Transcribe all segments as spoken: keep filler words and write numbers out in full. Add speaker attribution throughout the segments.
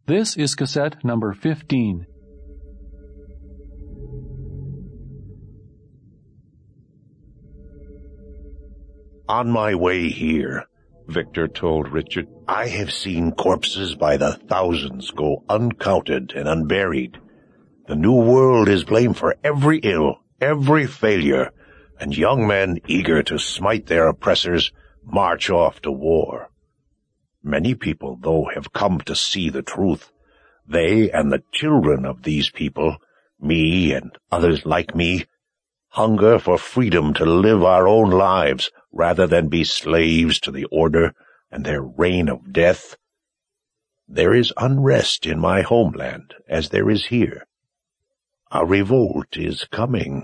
Speaker 1: This is cassette number fifteen.
Speaker 2: On my way here, Victor told Richard, I have seen corpses by the thousands go uncounted and unburied. The New World is blamed for every ill, every failure, and young men eager to smite their oppressors march off to war. Many people, though, have come to see the truth. They and the children of these people, me and others like me, hunger for freedom to live our own lives rather than be slaves to the order and their reign of death. There is unrest in my homeland, as there is here. A revolt is coming.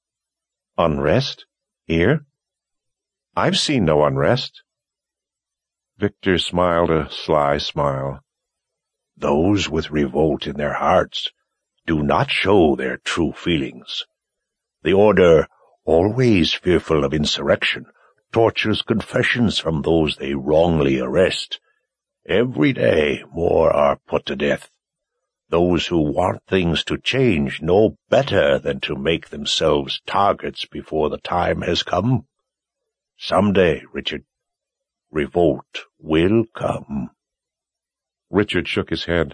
Speaker 3: Unrest? Here? I've seen no unrest. Victor smiled a sly smile.
Speaker 2: Those with revolt in their hearts do not show their true feelings. The order, always fearful of insurrection, tortures confessions from those they wrongly arrest. Every day more are put to death. Those who want things to change know better than to make themselves targets before the time has come. Some day, Richard, revolt will come.
Speaker 3: Richard shook his head.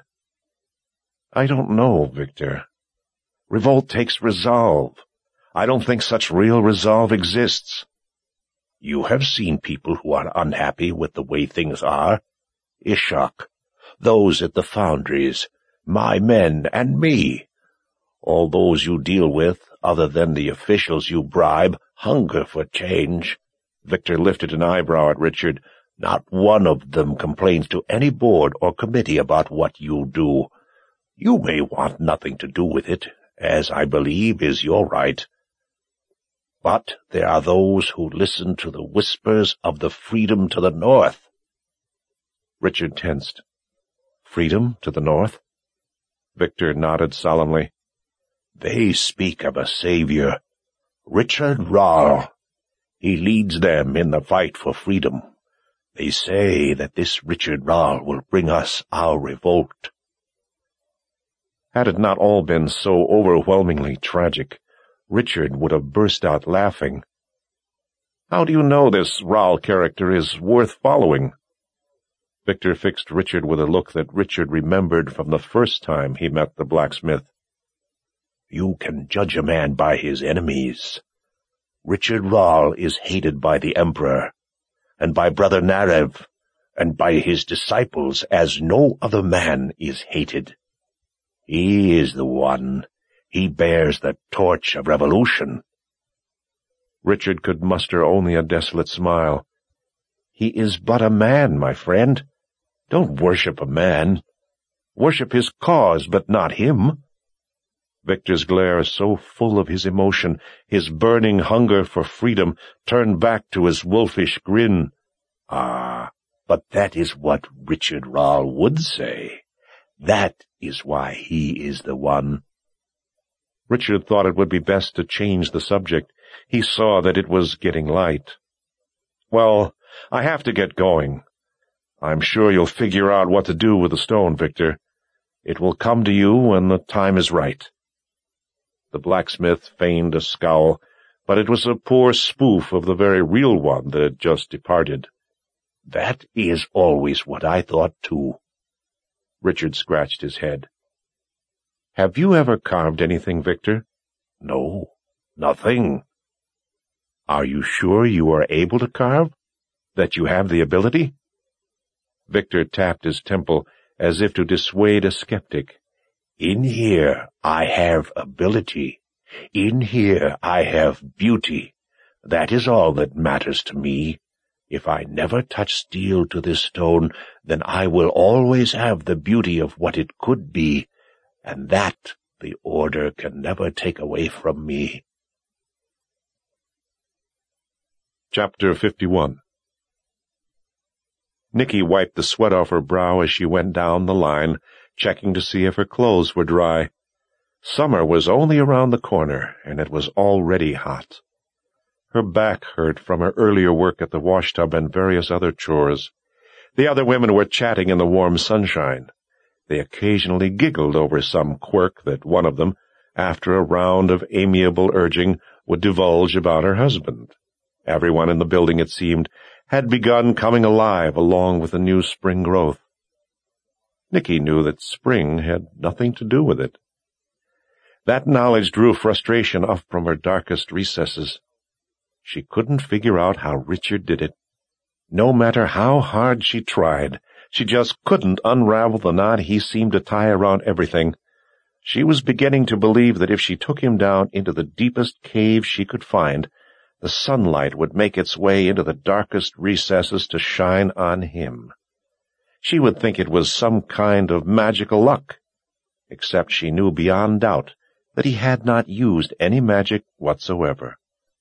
Speaker 3: I don't know, Victor. Revolt takes resolve. I don't think such real resolve exists.
Speaker 2: You have seen people who are unhappy with the way things are. Ishak, those at the foundries, my men and me. All those you deal with, other than the officials you bribe, hunger for change.
Speaker 3: Victor lifted an eyebrow at Richard.
Speaker 2: Not one of them complains to any board or committee about what you do. You may want nothing to do with it, as I believe is your right. But there are those who listen to the whispers of the freedom to the north.
Speaker 3: Richard tensed. Freedom to the north? Victor nodded solemnly.
Speaker 2: They speak of a savior, Richard Rall. He leads them in the fight for freedom. They say that this Richard Rall will bring us our revolt.
Speaker 3: Had it not all been so overwhelmingly tragic, Richard would have burst out laughing. How do you know this Rall character is worth following? Victor fixed Richard with a look that Richard remembered from the first time he met the blacksmith.
Speaker 2: You can judge a man by his enemies. Richard Rall is hated by the Emperor, and by Brother Narev, and by his disciples as no other man is hated. He is the one. He bears the torch of revolution.
Speaker 3: Richard could muster only a desolate smile. He is but a man, my friend. Don't worship a man. Worship his cause, but not him. Victor's glare, so full of his emotion, his burning hunger for freedom, turned back to his wolfish grin.
Speaker 2: Ah, but that is what Richard Rall would say. That is why he is the one.
Speaker 3: Richard thought it would be best to change the subject. He saw that it was getting light. Well, I have to get going. I'm sure you'll figure out what to do with the stone, Victor. It will come to you when the time is right. The blacksmith feigned a scowl, but it was a poor spoof of the very real one that had just departed.
Speaker 2: That is always what I thought, too.
Speaker 3: Richard scratched his head. Have you ever carved anything, Victor?
Speaker 2: No, nothing.
Speaker 3: Are you sure you are able to carve? That you have the ability? Victor tapped his temple as if to dissuade a skeptic.
Speaker 2: In here I have ability. In here I have beauty. That is all that matters to me. If I never touch steel to this stone, then I will always have the beauty of what it could be, and that the order can never take away from me.
Speaker 3: Chapter fifty-one. Nicky wiped the sweat off her brow as she went down the line, checking to see if her clothes were dry. Summer was only around the corner, and it was already hot. Her back hurt from her earlier work at the washtub and various other chores. The other women were chatting in the warm sunshine. They occasionally giggled over some quirk that one of them, after a round of amiable urging, would divulge about her husband. Everyone in the building, it seemed, had begun coming alive along with the new spring growth. Nicky knew that spring had nothing to do with it. That knowledge drew frustration up from her darkest recesses. She couldn't figure out how Richard did it. No matter how hard she tried, she just couldn't unravel the knot he seemed to tie around everything. She was beginning to believe that if she took him down into the deepest cave she could find, the sunlight would make its way into the darkest recesses to shine on him. She would think it was some kind of magical luck, except she knew beyond doubt that he had not used any magic whatsoever.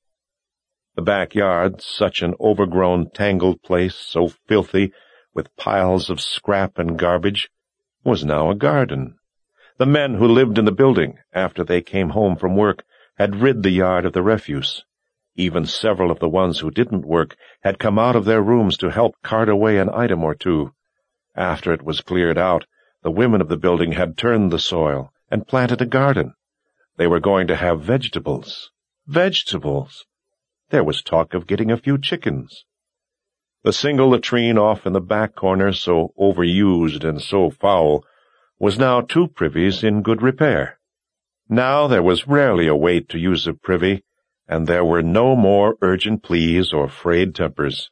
Speaker 3: The backyard, such an overgrown, tangled place, so filthy, with piles of scrap and garbage, was now a garden. The men who lived in the building, after they came home from work, had rid the yard of the refuse. Even several of the ones who didn't work had come out of their rooms to help cart away an item or two. After it was cleared out, the women of the building had turned the soil and planted a garden. They were going to have vegetables. Vegetables! There was talk of getting a few chickens. The single latrine off in the back corner, so overused and so foul, was now two privies in good repair. Now there was rarely a wait to use a privy, and there were no more urgent pleas or frayed tempers.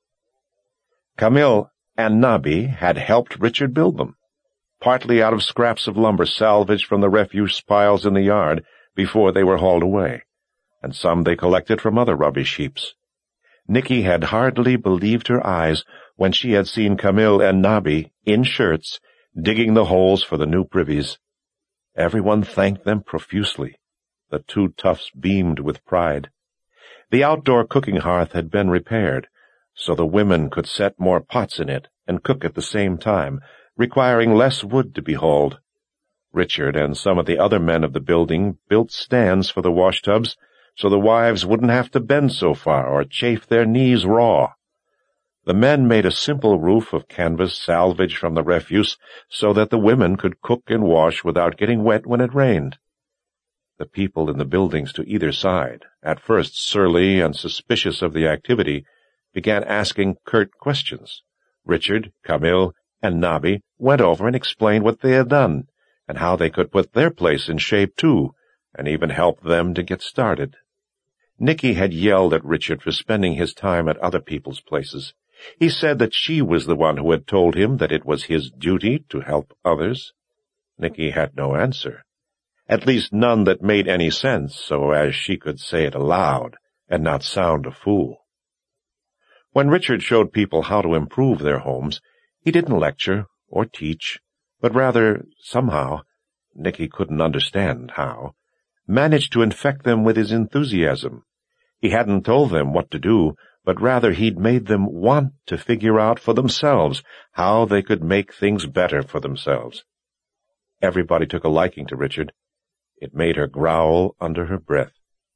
Speaker 3: Camille and Nabi had helped Richard build them, partly out of scraps of lumber salvaged from the refuse piles in the yard before they were hauled away, and some they collected from other rubbish heaps. Nicky had hardly believed her eyes when she had seen Camille and Nabi, in shirts, digging the holes for the new privies. Everyone thanked them profusely. The two toughs beamed with pride. The outdoor cooking hearth had been repaired, so the women could set more pots in it and cook at the same time, requiring less wood to be hauled. Richard and some of the other men of the building built stands for the washtubs, so the wives wouldn't have to bend so far or chafe their knees raw. The men made a simple roof of canvas salvaged from the refuse so that the women could cook and wash without getting wet when it rained. The people in the buildings to either side, at first surly and suspicious of the activity, began asking curt questions. Richard, Camille, and Nabi went over and explained what they had done, and how they could put their place in shape too, and even help them to get started. Nicky had yelled at Richard for spending his time at other people's places. He said that she was the one who had told him that it was his duty to help others. Nicky had no answer, at least none that made any sense, so as she could say it aloud and not sound a fool. When Richard showed people how to improve their homes, he didn't lecture or teach, but rather, somehow, Nicky couldn't understand how, managed to infect them with his enthusiasm. He hadn't told them what to do, but rather he'd made them want to figure out for themselves how they could make things better for themselves. Everybody took a liking to Richard. It made her growl under her breath.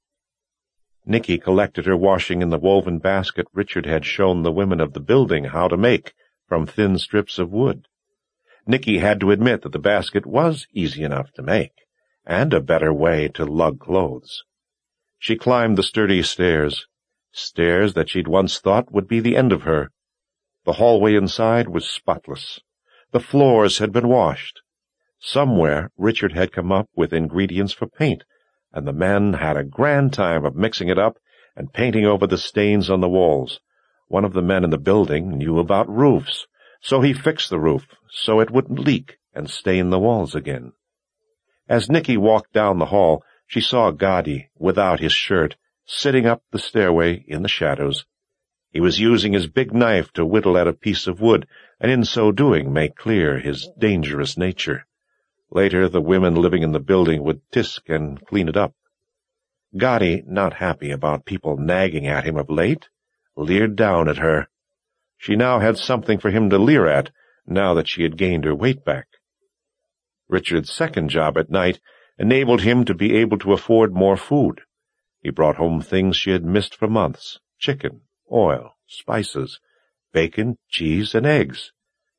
Speaker 3: Nicky collected her washing in the woven basket Richard had shown the women of the building how to make from thin strips of wood. Nicky had to admit that the basket was easy enough to make, and a better way to lug clothes. She climbed the sturdy stairs, stairs that she'd once thought would be the end of her. The hallway inside was spotless. The floors had been washed. Somewhere Richard had come up with ingredients for paint, and the men had a grand time of mixing it up and painting over the stains on the walls. One of the men in the building knew about roofs, so he fixed the roof so it wouldn't leak and stain the walls again. As Nicky walked down the hall, she saw Gadi, without his shirt, sitting up the stairway in the shadows. He was using his big knife to whittle at a piece of wood, and in so doing make clear his dangerous nature. Later, the women living in the building would tisk and clean it up. Gadi, not happy about people nagging at him of late, leered down at her. She now had something for him to leer at, now that she had gained her weight back. Richard's second job at night enabled him to be able to afford more food. He brought home things she had missed for months, chicken, oil, spices, bacon, cheese, and eggs.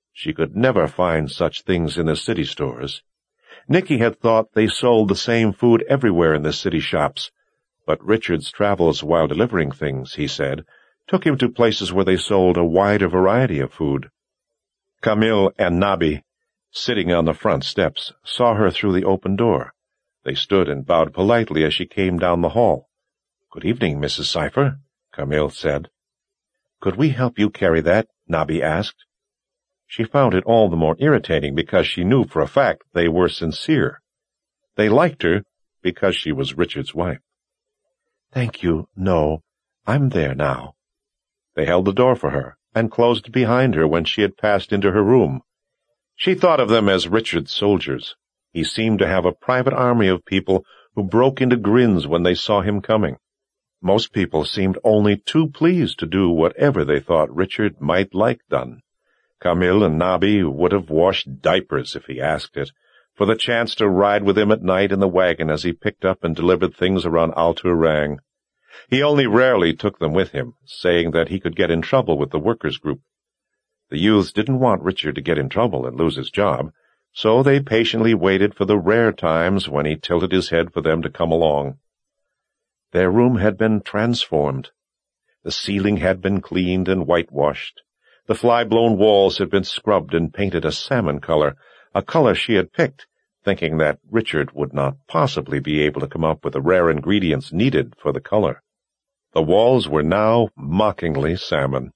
Speaker 3: She could never find such things in the city stores. Nicky had thought they sold the same food everywhere in the city shops, but Richard's travels while delivering things, he said, took him to places where they sold a wider variety of food. Camille and Nabi, sitting on the front steps, saw her through the open door. They stood and bowed politely as she came down the hall. "Good evening, Missus Cypher," Camille said. "Could we help you carry that?" Nabi asked. She found it all the more irritating because she knew for a fact they were sincere. They liked her because she was Richard's wife. "Thank you, no. I'm there now." They held the door for her and closed it behind her when she had passed into her room. She thought of them as Richard's soldiers. He seemed to have a private army of people who broke into grins when they saw him coming. Most people seemed only too pleased to do whatever they thought Richard might like done. Camille and Nabi would have washed diapers if he asked it, for the chance to ride with him at night in the wagon as he picked up and delivered things around Altur Rang. He only rarely took them with him, saying that he could get in trouble with the workers' group. The youths didn't want Richard to get in trouble and lose his job, so they patiently waited for the rare times when he tilted his head for them to come along. Their room had been transformed. The ceiling had been cleaned and whitewashed. The fly-blown walls had been scrubbed and painted a salmon color, a color she had picked, thinking that Richard would not possibly be able to come up with the rare ingredients needed for the color. The walls were now mockingly salmon.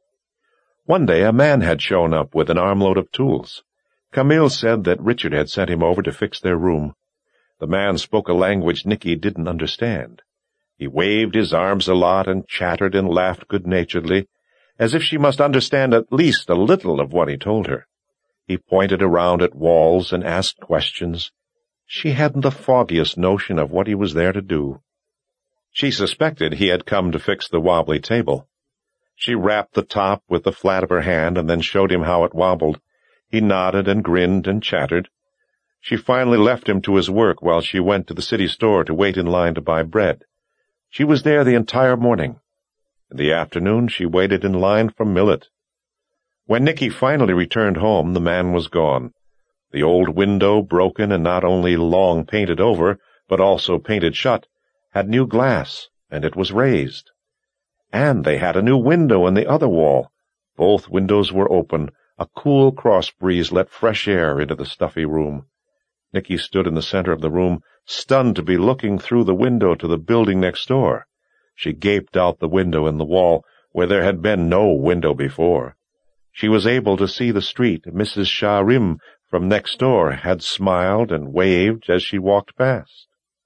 Speaker 3: One day a man had shown up with an armload of tools. Camille said that Richard had sent him over to fix their room. The man spoke a language Nicky didn't understand. He waved his arms a lot and chattered and laughed good-naturedly, as if she must understand at least a little of what he told her. He pointed around at walls and asked questions. She hadn't the foggiest notion of what he was there to do. She suspected he had come to fix the wobbly table. She rapped the top with the flat of her hand and then showed him how it wobbled. He nodded and grinned and chattered. She finally left him to his work while she went to the city store to wait in line to buy bread. She was there the entire morning. In the afternoon she waited in line for millet. When Nicky finally returned home, the man was gone. The old window, broken and not only long painted over, but also painted shut, had new glass, and it was raised. And they had a new window in the other wall. Both windows were open. A cool cross-breeze let fresh air into the stuffy room. Nicky stood in the center of the room, stunned to be looking through the window to the building next door. She gaped out the window in the wall, where there had been no window before. She was able to see the street. Missus Shah-Rim from next door had smiled and waved as she walked past.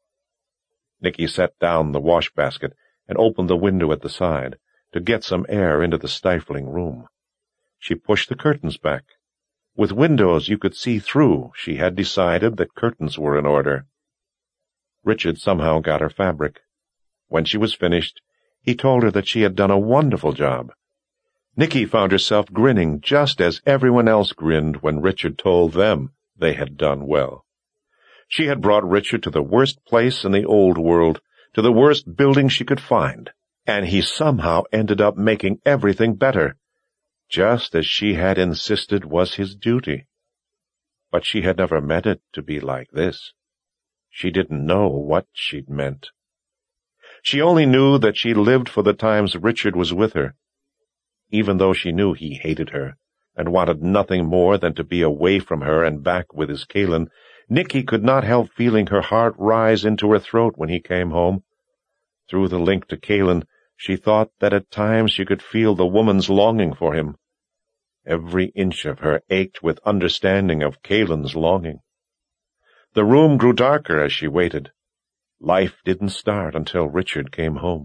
Speaker 3: Nicky set down the wash-basket and opened the window at the side to get some air into the stifling room. She pushed the curtains back. With windows you could see through, she had decided that curtains were in order. Richard somehow got her fabric. When she was finished, he told her that she had done a wonderful job. Nicky found herself grinning just as everyone else grinned when Richard told them they had done well. She had brought Richard to the worst place in the old world, to the worst building she could find, and he somehow ended up making everything better, just as she had insisted was his duty. But she had never meant it to be like this. She didn't know what she'd meant. She only knew that she lived for the times Richard was with her. Even though she knew he hated her and wanted nothing more than to be away from her and back with his Kaelin, Nicky could not help feeling her heart rise into her throat when he came home. Through the link to Kaelin, she thought that at times she could feel the woman's longing for him. Every inch of her ached with understanding of Kaelin's longing. The room grew darker as she waited. Life didn't start until Richard came home.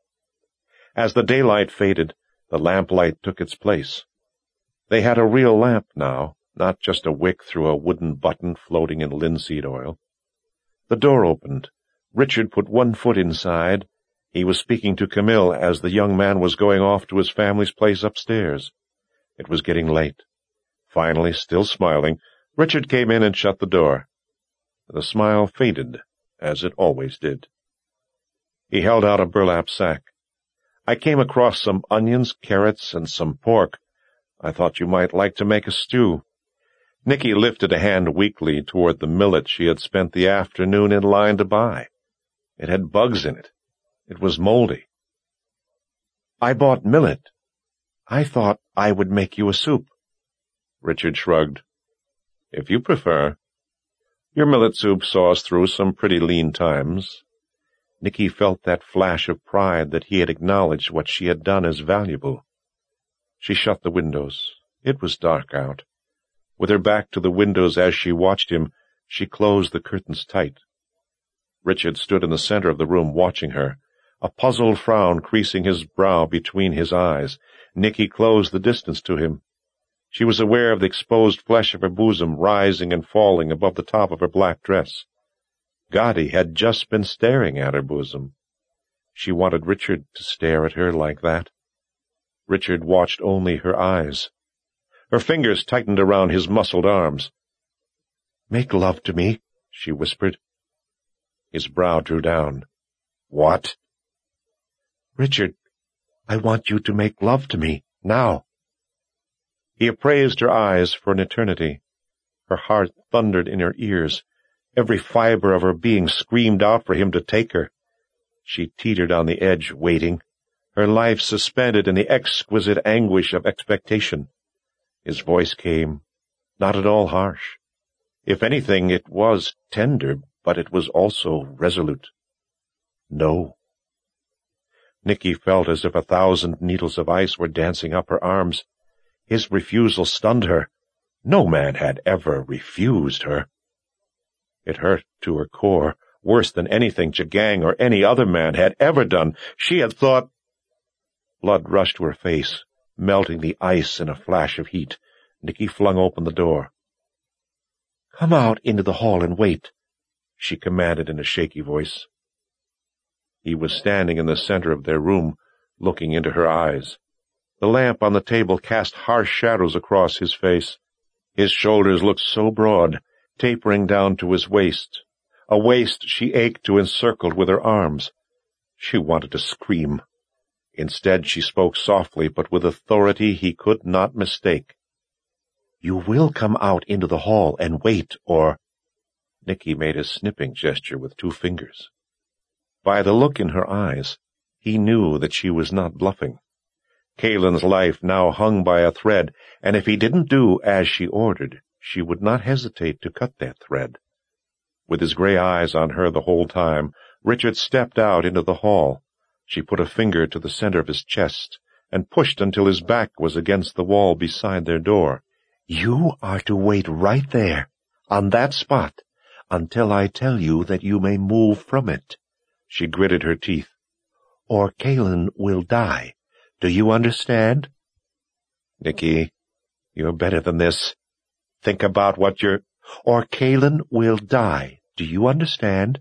Speaker 3: As the daylight faded, the lamplight took its place. They had a real lamp now, not just a wick through a wooden button floating in linseed oil. The door opened. Richard put one foot inside. He was speaking to Camille as the young man was going off to his family's place upstairs. It was getting late. Finally, still smiling, Richard came in and shut the door. The smile faded, as it always did. He held out a burlap sack. I came across some onions, carrots, and some pork. I thought you might like to make a stew." Nicky lifted a hand weakly toward the millet she had spent the afternoon in line to buy. It had bugs in it. It was moldy. "I bought millet. I thought I would make you a soup." Richard shrugged. "If you prefer. Your millet soup saw us through some pretty lean times." Nicky felt that flash of pride that he had acknowledged what she had done as valuable. She shut the windows. It was dark out. With her back to the windows as she watched him, she closed the curtains tight. Richard stood in the center of the room watching her, a puzzled frown creasing his brow between his eyes. Nicky closed the distance to him. She was aware of the exposed flesh of her bosom rising and falling above the top of her black dress. Gotti had just been staring at her bosom. She wanted Richard to stare at her like that. Richard watched only her eyes. Her fingers tightened around his muscled arms. "Make love to me," she whispered. His brow drew down. "What?" "Richard, I want you to make love to me, now." He appraised her eyes for an eternity. Her heart thundered in her ears. Every fiber of her being screamed out for him to take her. She teetered on the edge, waiting, her life suspended in the exquisite anguish of expectation. His voice came, not at all harsh. If anything, it was tender, but it was also resolute. "No." Nicky felt as if a thousand needles of ice were dancing up her arms. His refusal stunned her. No man had ever refused her. It hurt to her core, worse than anything Jagang or any other man had ever done. She had thought— Blood rushed to her face, melting the ice in a flash of heat. Nicky flung open the door. "Come out into the hall and wait," she commanded in a shaky voice. He was standing in the center of their room, looking into her eyes. The lamp on the table cast harsh shadows across his face. His shoulders looked so broad, tapering down to his waist, a waist she ached to encircle with her arms. She wanted to scream. Instead she spoke softly, but with authority he could not mistake. "You will come out into the hall and wait, or—" Nicky made a snipping gesture with two fingers. By the look in her eyes, he knew that she was not bluffing. Kalen's life now hung by a thread, and if he didn't do as she ordered, she would not hesitate to cut that thread. With his gray eyes on her the whole time, Richard stepped out into the hall. She put a finger to the center of his chest and pushed until his back was against the wall beside their door. "You are to wait right there, on that spot, until I tell you that you may move from it." She gritted her teeth. "Or Kalen will die. Do you understand?" "Nicky, you're better than this. Think about what you're—" "Or Kalen will die. Do you understand?"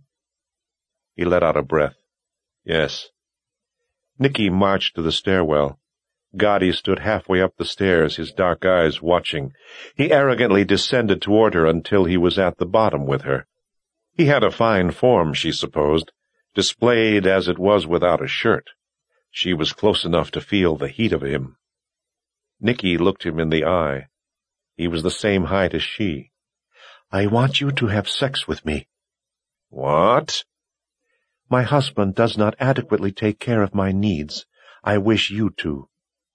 Speaker 3: He let out a breath. "Yes." Nicky marched to the stairwell. Gotti stood halfway up the stairs, his dark eyes watching. He arrogantly descended toward her until he was at the bottom with her. He had a fine form, she supposed, displayed as it was without a shirt. She was close enough to feel the heat of him. Nicky looked him in the eye. He was the same height as she. "I want you to have sex with me." "What?" "My husband does not adequately take care of my needs. I wish you to."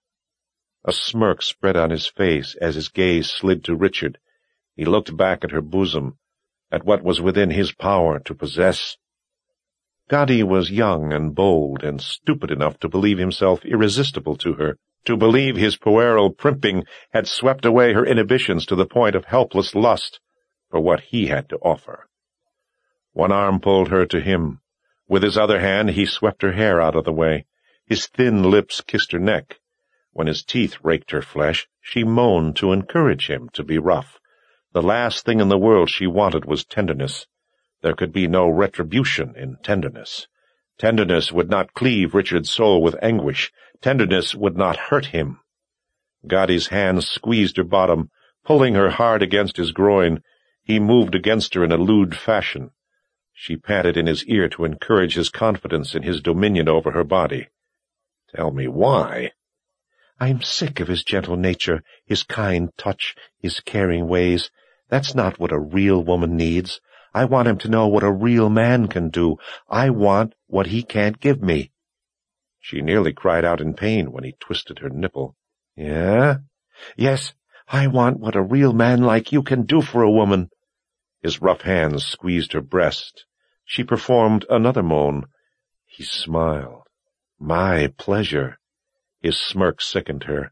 Speaker 3: A smirk spread on his face as his gaze slid to Richard. He looked back at her bosom, at what was within his power to possess. Gotti was young and bold and stupid enough to believe himself irresistible to her, to believe his puerile primping had swept away her inhibitions to the point of helpless lust for what he had to offer. One arm pulled her to him. With his other hand he swept her hair out of the way. His thin lips kissed her neck. When his teeth raked her flesh, she moaned to encourage him to be rough. The last thing in the world she wanted was tenderness. There could be no retribution in tenderness. Tenderness would not cleave Richard's soul with anguish. Tenderness would not hurt him. Gotti's hands squeezed her bottom, pulling her hard against his groin. He moved against her in a lewd fashion. She panted in his ear to encourage his confidence in his dominion over her body. "Tell me why." I'm sick of his gentle nature, his kind touch, his caring ways. That's not what a real woman needs. I want him to know what a real man can do. I want what he can't give me." She nearly cried out in pain when he twisted her nipple. "Yeah? Yes, I want what a real man like you can do for a woman." His rough hands squeezed her breast. She performed another moan. He smiled. "My pleasure." His smirk sickened her.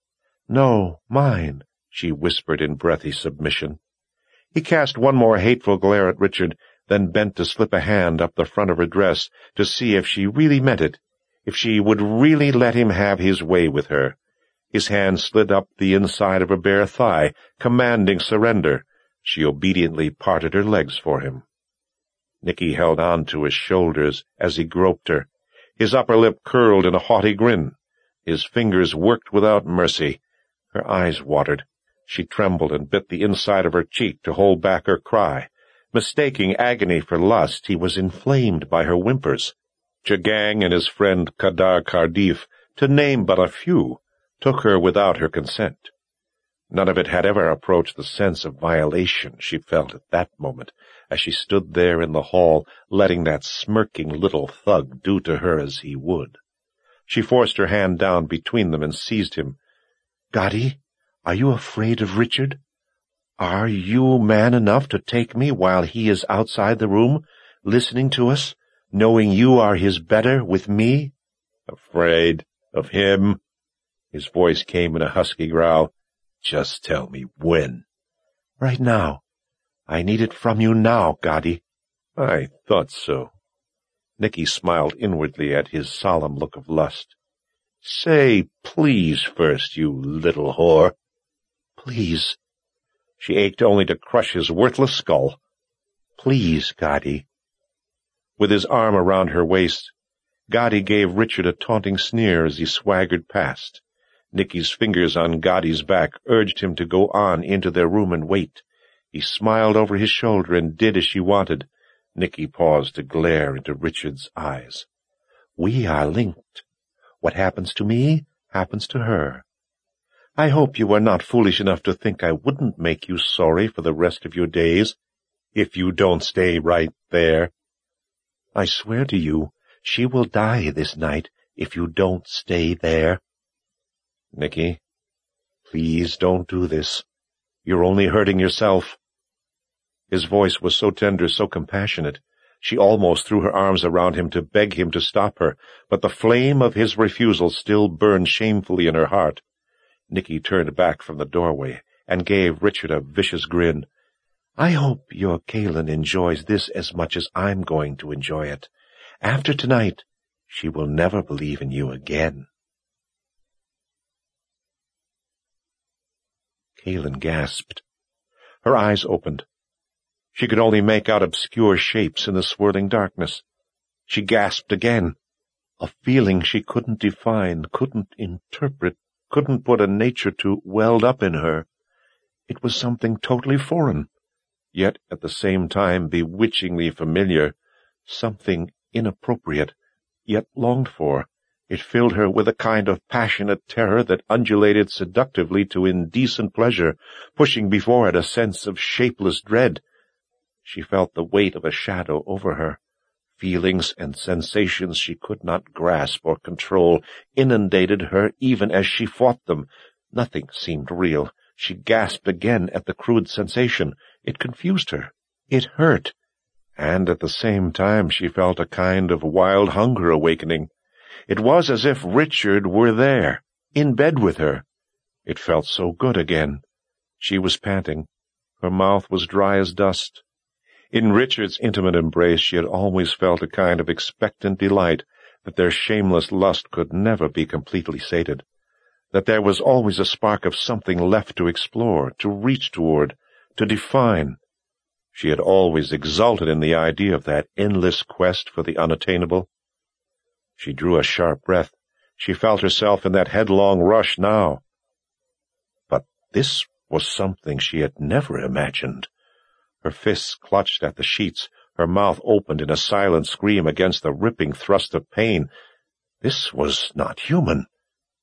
Speaker 3: "No, mine," she whispered in breathy submission. He cast one more hateful glare at Richard, then bent to slip a hand up the front of her dress to see if she really meant it, if she would really let him have his way with her. His hand slid up the inside of her bare thigh, commanding surrender. She obediently parted her legs for him. Nicky held on to his shoulders as he groped her. His upper lip curled in a haughty grin. His fingers worked without mercy. Her eyes watered. She trembled and bit the inside of her cheek to hold back her cry. Mistaking agony for lust, he was inflamed by her whimpers. Jagang and his friend Kadar Kardif, to name but a few, took her without her consent. None of it had ever approached the sense of violation she felt at that moment, as she stood there in the hall, letting that smirking little thug do to her as he would. She forced her hand down between them and seized him. "Gadi, are you afraid of Richard? Are you man enough to take me while he is outside the room, listening to us, knowing you are his better with me?" "Afraid of him?" His voice came in a husky growl. "Just tell me when." "Right now. I need it from you now, Gadi." "I thought so." Nicky smiled inwardly at his solemn look of lust. "Say please first, you little whore." "Please." She ached only to crush his worthless skull. "Please, Gadi." With his arm around her waist, Gadi gave Richard a taunting sneer as he swaggered past. Nicky's fingers on Gadi's back urged him to go on into their room and wait. He smiled over his shoulder and did as she wanted. Nicky paused to glare into Richard's eyes. "We are linked. What happens to me, happens to her. I hope you are not foolish enough to think I wouldn't make you sorry for the rest of your days, if you don't stay right there. I swear to you, she will die this night if you don't stay there." "Nicky, please don't do this. You're only hurting yourself." His voice was so tender, so compassionate. She almost threw her arms around him to beg him to stop her, but the flame of his refusal still burned shamefully in her heart. Nicky turned back from the doorway and gave Richard a vicious grin. "I hope your Kaelin enjoys this as much as I'm going to enjoy it. After tonight, she will never believe in you again." Kaelin gasped. Her eyes opened. She could only make out obscure shapes in the swirling darkness. She gasped again. A feeling she couldn't define, couldn't interpret, couldn't put a nature to welled up in her. It was something totally foreign, yet at the same time bewitchingly familiar, something inappropriate, yet longed for. It filled her with a kind of passionate terror that undulated seductively to indecent pleasure, pushing before it a sense of shapeless dread. She felt the weight of a shadow over her. Feelings and sensations she could not grasp or control inundated her even as she fought them. Nothing seemed real. She gasped again at the crude sensation. It confused her. It hurt. And at the same time she felt a kind of wild hunger awakening. It was as if Richard were there, in bed with her. It felt so good again. She was panting. Her mouth was dry as dust. In Richard's intimate embrace she had always felt a kind of expectant delight that their shameless lust could never be completely sated, that there was always a spark of something left to explore, to reach toward, to define. She had always exulted in the idea of that endless quest for the unattainable. She drew a sharp breath. She felt herself in that headlong rush now. But this was something she had never imagined. Her fists clutched at the sheets, her mouth opened in a silent scream against the ripping thrust of pain. This was not human.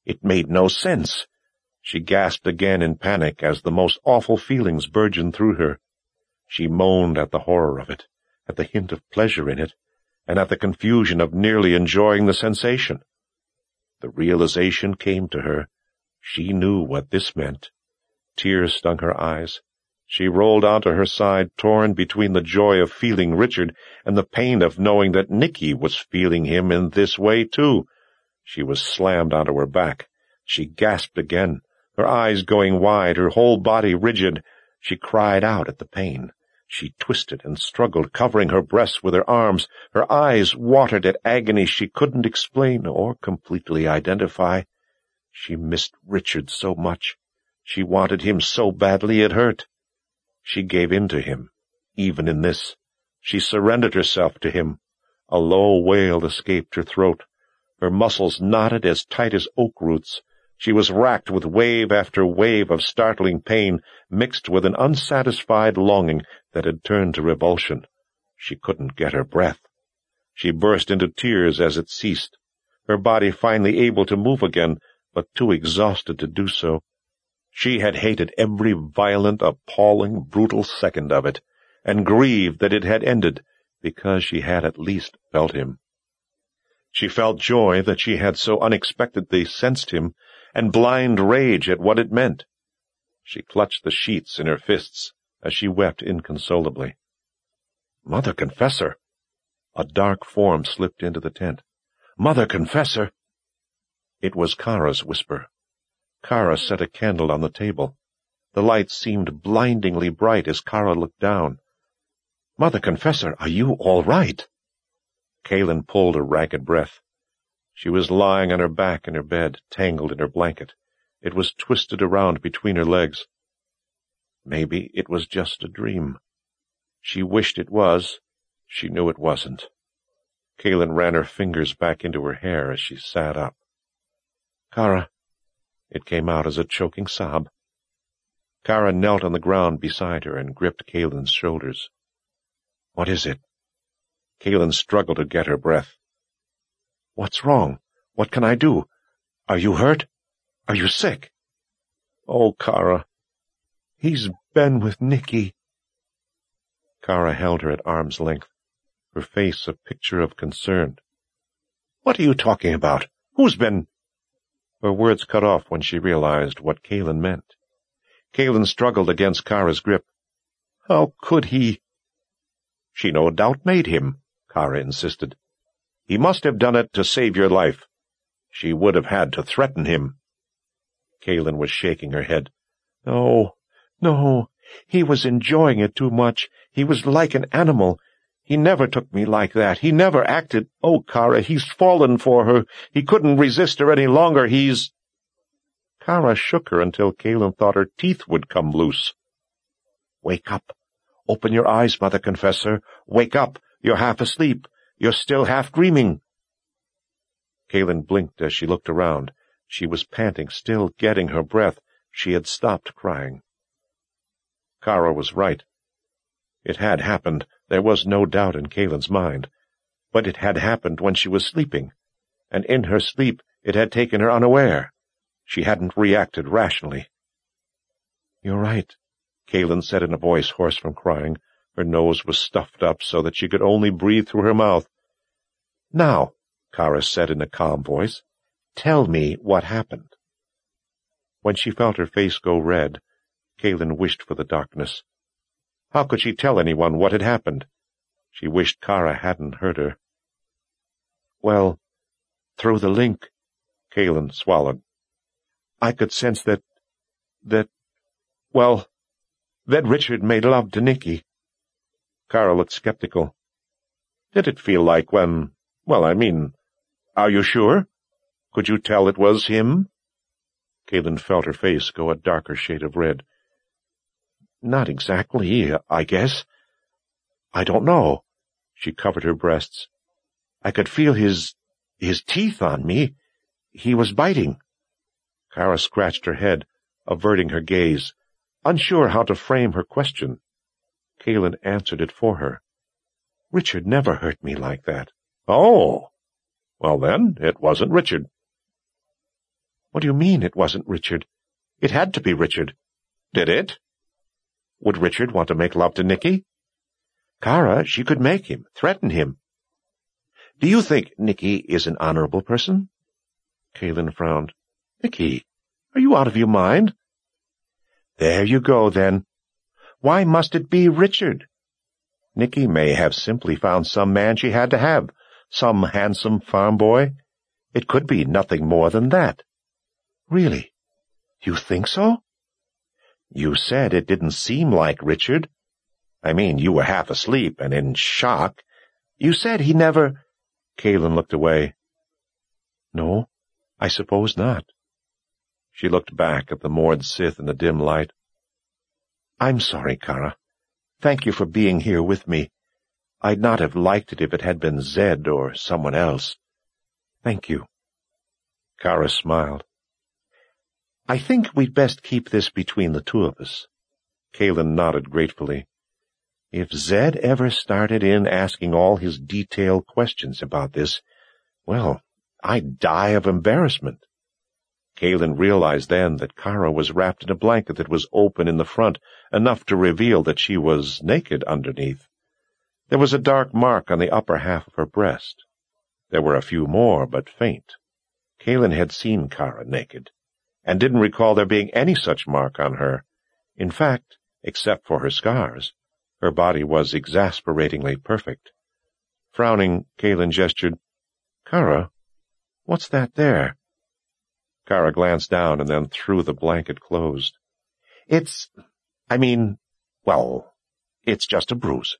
Speaker 3: It made no sense. She gasped again in panic as the most awful feelings burgeoned through her. She moaned at the horror of it, at the hint of pleasure in it, and at the confusion of nearly enjoying the sensation. The realization came to her. She knew what this meant. Tears stung her eyes. She rolled onto her side, torn between the joy of feeling Richard and the pain of knowing that Nicky was feeling him in this way, too. She was slammed onto her back. She gasped again, her eyes going wide, her whole body rigid. She cried out at the pain. She twisted and struggled, covering her breasts with her arms. Her eyes watered at agony she couldn't explain or completely identify. She missed Richard so much. She wanted him so badly it hurt. She gave in to him, even in this. She surrendered herself to him. A low wail escaped her throat. Her muscles knotted as tight as oak roots. She was racked with wave after wave of startling pain, mixed with an unsatisfied longing that had turned to revulsion. She couldn't get her breath. She burst into tears as it ceased, her body finally able to move again, but too exhausted to do so. She had hated every violent, appalling, brutal second of it, and grieved that it had ended, because she had at least felt him. She felt joy that she had so unexpectedly sensed him, and blind rage at what it meant. She clutched the sheets in her fists as she wept inconsolably. "Mother Confessor!" A dark form slipped into the tent. "Mother Confessor!" It was Kara's whisper. Kara set a candle on the table. The light seemed blindingly bright as Kara looked down. "Mother Confessor, are you all right?" Kaelin pulled a ragged breath. She was lying on her back in her bed, tangled in her blanket. It was twisted around between her legs. Maybe it was just a dream. She wished it was. She knew it wasn't. Kaelin ran her fingers back into her hair as she sat up. "Kara," it came out as a choking sob. Kara knelt on the ground beside her and gripped Kaelin's shoulders. "What is it?" Kaelin struggled to get her breath. "What's wrong? What can I do? Are you hurt? Are you sick?" "Oh, Kara, he's been with Nicky." Kara held her at arm's length, her face a picture of concern. "What are you talking about? Who's been—" Her words cut off when she realized what Kaelin meant. Kaelin struggled against Kara's grip. "How could he?" "She no doubt made him," Kara insisted. "He must have done it to save your life. She would have had to threaten him." Kaelin was shaking her head. "No, no, he was enjoying it too much. He was like an animal. He never took me like that. He never acted. Oh, Kara, he's fallen for her. He couldn't resist her any longer. He's—" Kara shook her until Kaelin thought her teeth would come loose. "Wake up. Open your eyes, Mother Confessor. Wake up. You're half asleep. You're still half dreaming." Kaelin blinked as she looked around. She was panting, still getting her breath. She had stopped crying. Kara was right. It had happened. There was no doubt in Kaelin's mind. But it had happened when she was sleeping, and in her sleep it had taken her unaware. She hadn't reacted rationally. "You're right," Kaelin said in a voice hoarse from crying. Her nose was stuffed up so that she could only breathe through her mouth. "Now," Kara said in a calm voice, "tell me what happened." When she felt her face go red, Kaelin wished for the darkness. How could she tell anyone what had happened? She wished Kara hadn't heard her. "Well, through the link," Kaelin swallowed. "I could sense that, that, well, that Richard made love to Nicky." Kara looked skeptical. "Did it feel like when, well, I mean, are you sure? Could you tell it was him?" Kaelin felt her face go a darker shade of red. "Not exactly, I guess. I don't know." She covered her breasts. "I could feel his, his teeth on me. He was biting." Kara scratched her head, averting her gaze, unsure how to frame her question. Kaelin answered it for her. "Richard never hurt me like that." "Oh, well then, it wasn't Richard." What do you mean it wasn't Richard? It had to be Richard. Did it? Would Richard want to make love to Nicky? Kara, she could make him, threaten him. Do you think Nicky is an honorable person? Kaelin frowned. Nicky, are you out of your mind? There you go, then. Why must it be Richard? Nicky may have simply found some man she had to have, some handsome farm boy. It could be nothing more than that. Really? You think so? You said it didn't seem like Richard. I mean, you were half asleep and in shock. You said he never— Kaelin looked away. No, I suppose not. She looked back at the moored Sith in the dim light. I'm sorry, Kara. Thank you for being here with me. I'd not have liked it if it had been Zed or someone else. Thank you. Kara smiled. I think we'd best keep this between the two of us. Kaelin nodded gratefully. If Zed ever started in asking all his detailed questions about this, well, I'd die of embarrassment. Kaelin realized then that Kara was wrapped in a blanket that was open in the front, enough to reveal that she was naked underneath. There was a dark mark on the upper half of her breast. There were a few more, but faint. Kaelin had seen Kara naked, and didn't recall there being any such mark on her. In fact, except for her scars, her body was exasperatingly perfect. Frowning, Kaelin gestured, Kara, what's that there? Kara glanced down and then threw the blanket closed. It's, I mean, well, it's just a bruise.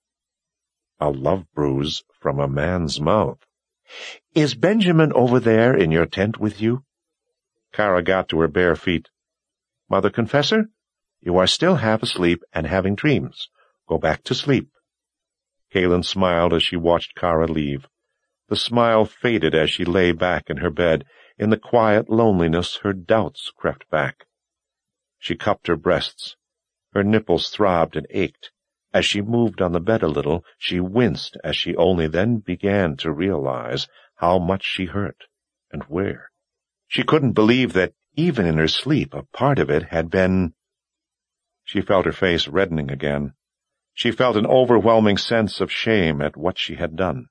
Speaker 3: A love bruise from a man's mouth. Is Benjamin over there in your tent with you? Kara got to her bare feet. Mother Confessor, you are still half asleep and having dreams. Go back to sleep. Kaelin smiled as she watched Kara leave. The smile faded as she lay back in her bed. In the quiet loneliness, her doubts crept back. She cupped her breasts. Her nipples throbbed and ached. As she moved on the bed a little, she winced as she only then began to realize how much she hurt, and where. She couldn't believe that, even in her sleep, a part of it had been— She felt her face reddening again. She felt an overwhelming sense of shame at what she had done.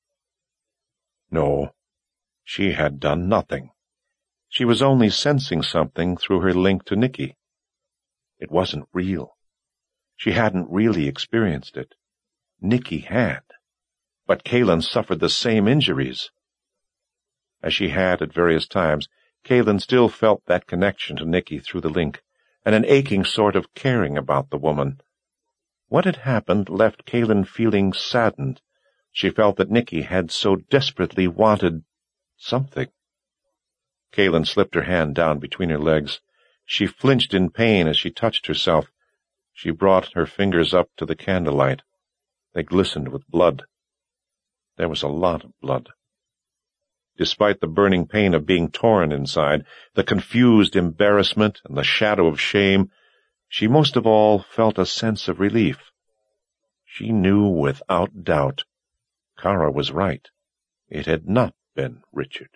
Speaker 3: No, she had done nothing. She was only sensing something through her link to Nicky. It wasn't real. She hadn't really experienced it. Nicky had. But Kaelin suffered the same injuries. As she had at various times, Kaelin still felt that connection to Nicky through the link, and an aching sort of caring about the woman. What had happened left Kaelin feeling saddened. She felt that Nicky had so desperately wanted something. Kaelin slipped her hand down between her legs. She flinched in pain as she touched herself. She brought her fingers up to the candlelight. They glistened with blood. There was a lot of blood. Despite the burning pain of being torn inside, the confused embarrassment and the shadow of shame, she most of all felt a sense of relief. She knew without doubt. Kara was right. It had not been Richard.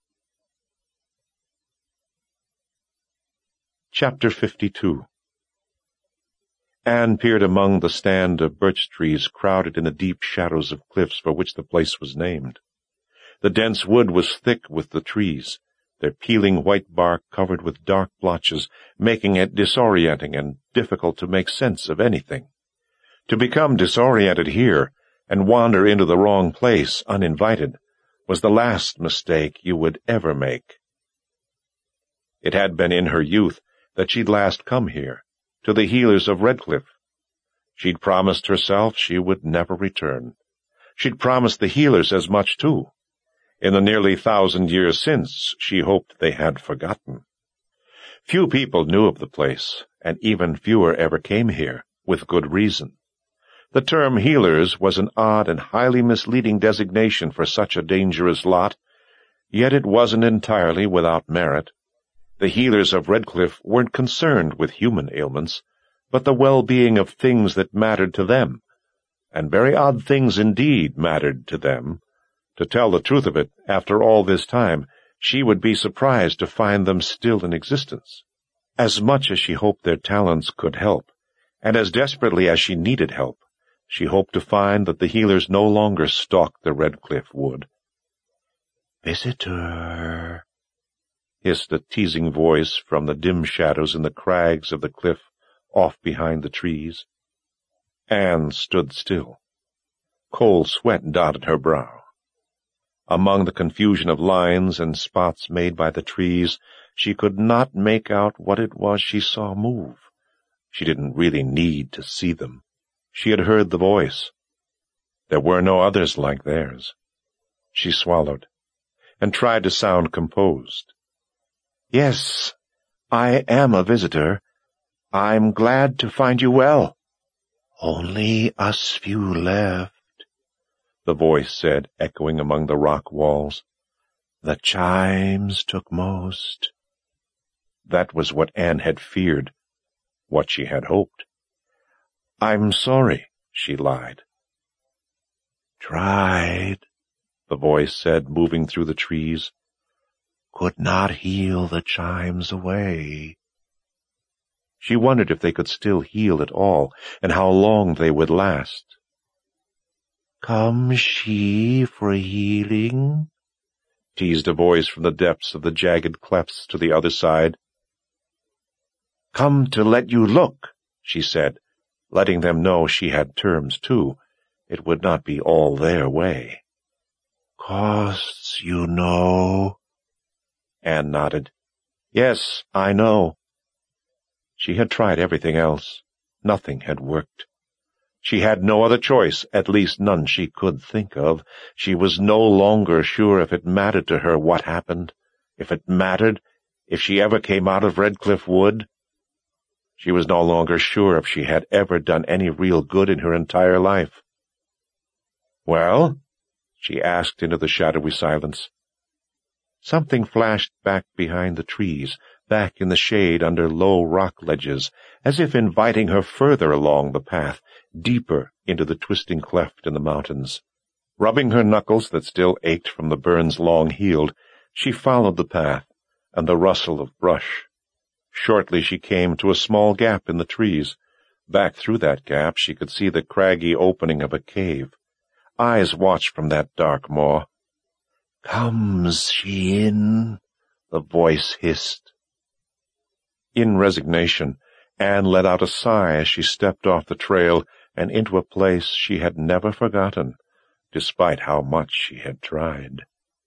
Speaker 3: Chapter fifty-two. Anne peered among the stand of birch trees crowded in the deep shadows of cliffs for which the place was named. The dense wood was thick with the trees, their peeling white bark covered with dark blotches, making it disorienting and difficult to make sense of anything. To become disoriented here and wander into the wrong place uninvited was the last mistake you would ever make. It had been in her youth that she'd last come here, to the healers of Redcliffe. She'd promised herself she would never return. She'd promised the healers as much, too. In the nearly thousand years since, she hoped they had forgotten. Few people knew of the place, and even fewer ever came here, with good reason. The term healers was an odd and highly misleading designation for such a dangerous lot, yet it wasn't entirely without merit. The healers of Redcliffe weren't concerned with human ailments, but the well-being of things that mattered to them, and very odd things indeed mattered to them. To tell the truth of it, after all this time, she would be surprised to find them still in existence. As much as she hoped their talents could help, and as desperately as she needed help, she hoped to find that the healers no longer stalked the Redcliffe Wood. "Visitor," hissed a teasing voice from the dim shadows in the crags of the cliff off behind the trees. Anne stood still. Cold sweat dotted her brow. Among the confusion of lines and spots made by the trees, she could not make out what it was she saw move. She didn't really need to see them. She had heard the voice. There were no others like theirs. She swallowed, and tried to sound composed. "Yes, I am a visitor. I'm glad to find you well." "Only us few left," the voice said, echoing among the rock walls. "The chimes took most." That was what Anne had feared, what she had hoped. "I'm sorry," she lied. "Tried," the voice said, moving through the trees. "Could not heal the chimes away." She wondered if they could still heal at all, and how long they would last. "Come she for healing?" teased a voice from the depths of the jagged clefts to the other side. "Come to let you look," she said, letting them know she had terms too. It would not be all their way. "Costs, you know." Anne nodded. "Yes, I know." She had tried everything else. Nothing had worked. She had no other choice, at least none she could think of. She was no longer sure if it mattered to her what happened, if it mattered, if she ever came out of Redcliffe Wood. She was no longer sure if she had ever done any real good in her entire life. "Well?" she asked into the shadowy silence. Something flashed back behind the trees, back in the shade under low rock ledges, as if inviting her further along the path, deeper into the twisting cleft in the mountains. Rubbing her knuckles that still ached from the burns long healed, she followed the path and the rustle of brush. Shortly she came to a small gap in the trees. Back through that gap she could see the craggy opening of a cave. Eyes watched from that dark maw. "Comes she in?" the voice hissed. In resignation, Anne let out a sigh as she stepped off the trail and into a place she had never forgotten, despite how much she had tried.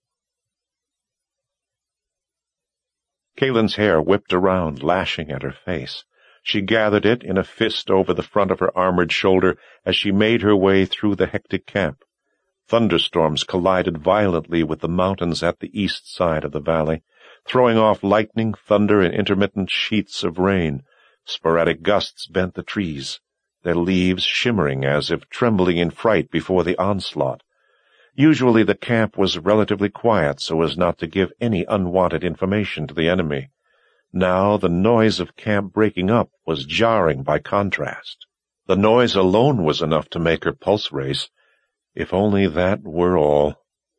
Speaker 3: Caelin's hair whipped around, lashing at her face. She gathered it in a fist over the front of her armored shoulder as she made her way through the hectic camp. Thunderstorms collided violently with the mountains at the east side of the valley, throwing off lightning, thunder, and intermittent sheets of rain. Sporadic gusts bent the trees, their leaves shimmering as if trembling in fright before the onslaught. Usually the camp was relatively quiet so as not to give any unwanted information to the enemy. Now the noise of camp breaking up was jarring by contrast. The noise alone was enough to make her pulse race. If only that were all.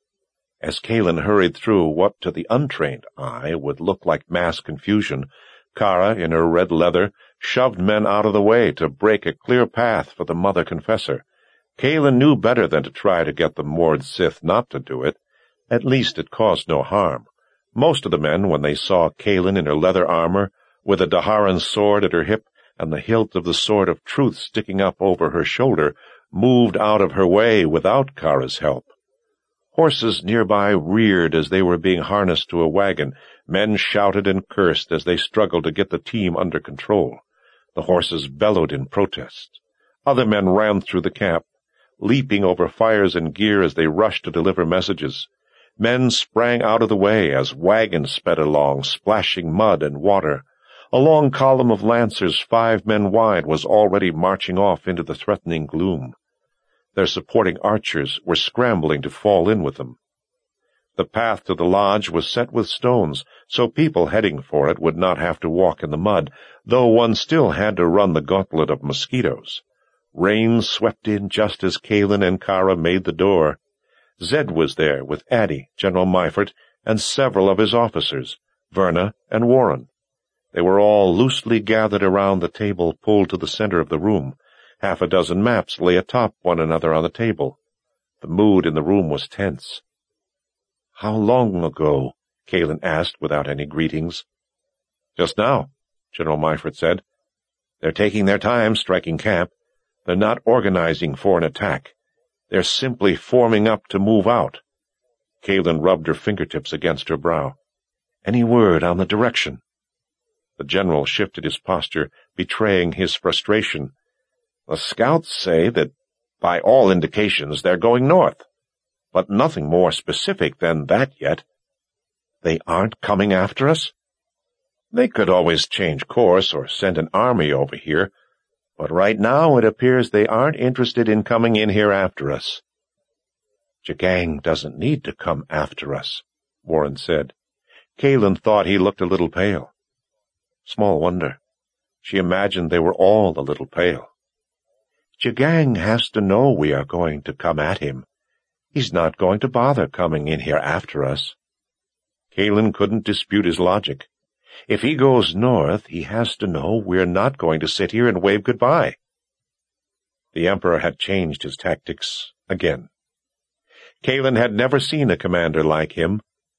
Speaker 3: As Caelin hurried through what to the untrained eye would look like mass confusion, Kara, in her red leather, shoved men out of the way to break a clear path for the Mother Confessor. Caelin knew better than to try to get the Mord Sith not to do it. At least it caused no harm. Most of the men, when they saw Caelin in her leather armor, with a Daharan sword at her hip and the hilt of the Sword of Truth sticking up over her shoulder, moved out of her way without Kara's help. Horses nearby reared as they were being harnessed to a wagon. Men shouted and cursed as they struggled to get the team under control. The horses bellowed in protest. Other men ran through the camp, leaping over fires and gear as they rushed to deliver messages. Men sprang out of the way as wagons sped along, splashing mud and water. A long column of lancers, five men wide, was already marching off into the threatening gloom. Their supporting archers were scrambling to fall in with them. The path to the lodge was set with stones, so people heading for it would not have to walk in the mud, though one still had to run the gauntlet of mosquitoes. Rain swept in just as Caelin and Kara made the door. Zed was there with Addie, General Myford, and several of his officers, Verna and Warren. They were all loosely gathered around the table pulled to the center of the room. Half a dozen maps lay atop one another on the table. The mood in the room was tense. "How long ago?" Calen asked without any greetings. "Just now," General Myford said. "They're taking their time striking camp. They're not organizing for an attack. They're simply forming up to move out." Calen rubbed her fingertips against her brow. "Any word on the direction?" The general shifted his posture, betraying his frustration. "The scouts say that, by all indications, they're going north, but nothing more specific than that yet." "They aren't coming after us?" "They could always change course or send an army over here, but right now it appears they aren't interested in coming in here after us." "Jagang doesn't need to come after us," Warren said. Calen thought he looked a little pale. Small wonder. She imagined they were all a little pale. "Jagang has to know we are going to come at him. He's not going to bother coming in here after us." Calen couldn't dispute his logic. If he goes north, he has to know we're not going to sit here and wave goodbye. The Emperor had changed his tactics again. Calen had never seen a commander like him.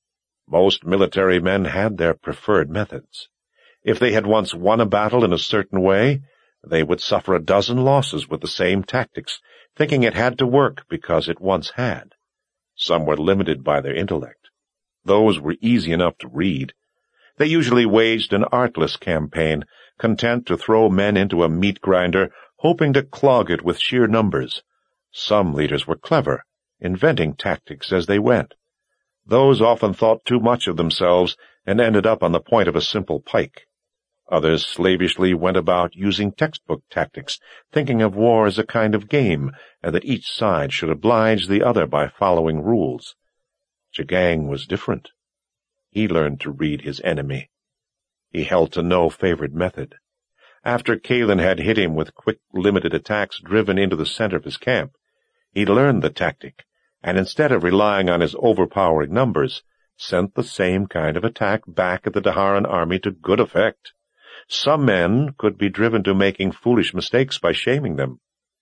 Speaker 3: Most military men had their preferred methods. If they had once won a battle in a certain way, they would suffer a dozen losses with the same tactics, thinking it had to work because it once had. Some were limited by their intellect. Those were easy enough to read. They usually waged an artless campaign, content to throw men into a meat grinder, hoping to clog it with sheer numbers. Some leaders were clever, inventing tactics as they went. Those often thought too much of themselves and ended up on the point of a simple pike. Others slavishly went about using textbook tactics, thinking of war as a kind of game, and that each side should oblige the other by following rules. Jagang was different. He learned to read his enemy. He held to no favored method. After Calen had hit him with quick, limited attacks driven into the center of his camp, he learned the tactic, and instead of relying on his overpowering numbers, sent the same kind of attack back at the Daharan army to good effect. Some men could be driven to making foolish mistakes by shaming them.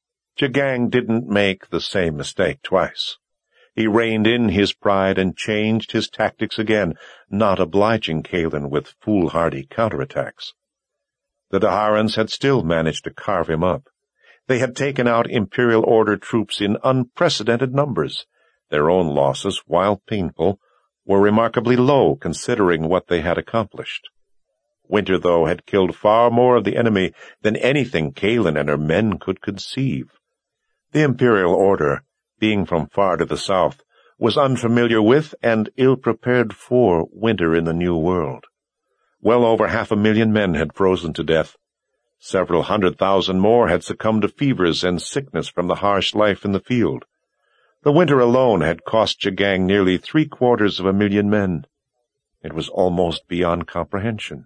Speaker 3: Jagang didn't make the same mistake twice. He reined in his pride and changed his tactics again, not obliging Calen with foolhardy counterattacks. The Daharans had still managed to carve him up. They had taken out Imperial Order troops in unprecedented numbers. Their own losses, while painful, were remarkably low considering what they had accomplished. Winter, though, had killed far more of the enemy than anything Calen and her men could conceive. The Imperial Order, being from far to the south, was unfamiliar with and ill-prepared for winter in the New World. Well over half a million men had frozen to death. Several hundred thousand more had succumbed to fevers and sickness from the harsh life in the field. The winter alone had cost Jagang nearly three-quarters of a million men. It was almost beyond comprehension.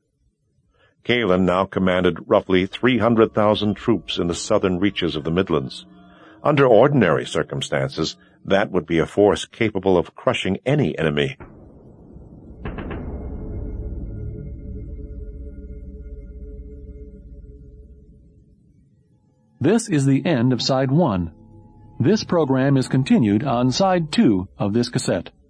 Speaker 3: Calen now commanded roughly three hundred thousand troops in the southern reaches of the Midlands. Under ordinary circumstances, that would be a force capable of crushing any enemy.
Speaker 1: This is the end of Side one. This program is continued on Side two of this cassette.